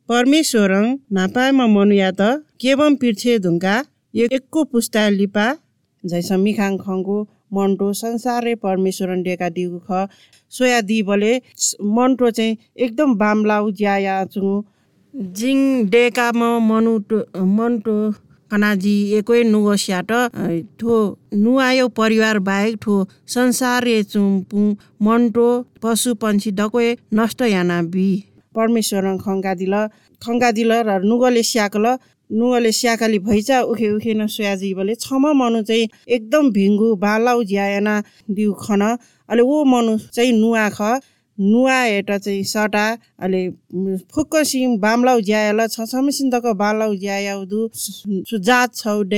परमेश्वरं नापायमा मनुया त केवम पिर्छे धुङ्का एकको पुस्ता लिपा जैसा मिखाङ खङ्गो मन्टो संसारे परमेश्वरन डेका दिगु ख सोया दिबले मन्टो चाहिँ एकदम बामलाउ ज्याया चु जिङ डेका म मन्टो कनाजी एकै नुगस्याट ठो नुआयो परिवार बाहेक ठो संसारे चुम्पु मन्टो पशु पंक्षी डकोए नष्ट याना बी परमेश्वरन खङ्गा दिल र नुगले स्याकली भैचा उखे न सोयाजी बले छम मनु चाहिँ एकदम भिङ्गु बालाउ ज्यायाना दिउ खन अले वो मनु चाहिँ नुआ एटा चाहिँ सटा अले फुक्कसिम बामलाउ ज्यायाला छछमसिन तक बालाउ ज्यायाउदु जात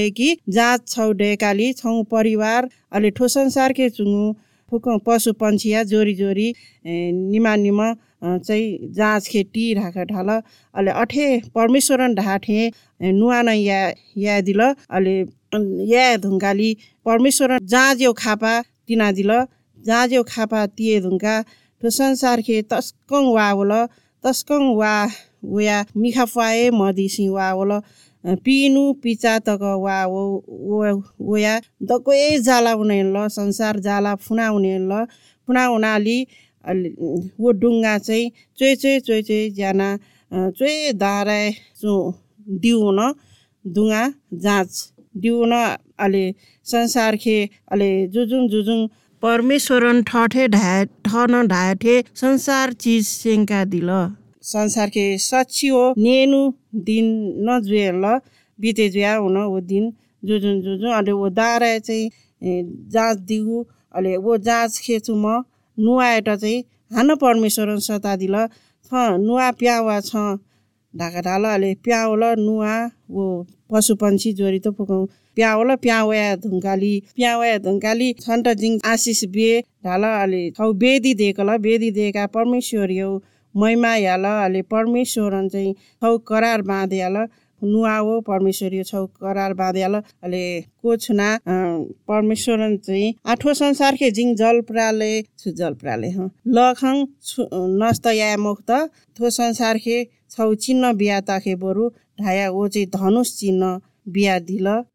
छौ डेकाली छौ परिवार अले ठो संसारके चुङु फुक्क पशु पंक्षिया जोरी निमा चाहिँ जाँच खेती राख ढाल अले अठे परमेश्वरन ढाठे नुआ न या दिल अले या धुङ्गाली परमेश्वरन जाँज्यो खापा तिना दिल जाँज्यो खापा तिए धुङ्गा ठो संसारके तस्कङ वा उया मिखा फाए मदिसी वावल पिनु पिचा तक वा ओया दकोए जाला उनेल संसार जाला फुना उनाली वो डुङ्गा चाहिँ चोइ ज्याना चोइ दाराय दिउन दुङ्गा जाँच दिउन अले संसारखे अले जुजुङ परमेश्वरन ठठे ठन ढाठे संसार चिज सेङ्का दिल संसारके सच्चियो नेनु दिन नजुएल बिते जुया हुन वो दिन जुजुङ अले वो दाराय चाहिँ जाँच दिउ अले वो जाँच खेचु म नुआएट चाहिँ हान परमेश्वरन सता दिल छ नुआ प्यावा छ ढाका ढाल अले प्याउल नुआ वो पशु पंक्षी जोरी त फुकाउ प्यावया धुङ्गाली छन्ट जिङ आशिष बे ढाल अले छौ बेदी देका परमेश्वर यो महिमा याल अले परमेश्वरन चाहिँ छौ करार बाँध्याल नुआओ परमेश्वर यो छौ करार बाँध्याल अले कोछना परमेश्वरन चाहिँ आठो संसारके जिङ जल प्राले लखङ नस्त या मुक्त थो संसारके छौ चिन्ह बिया ताखे बरु ढाया ओ चाहिँ धनुष चिन्ह बिया दिल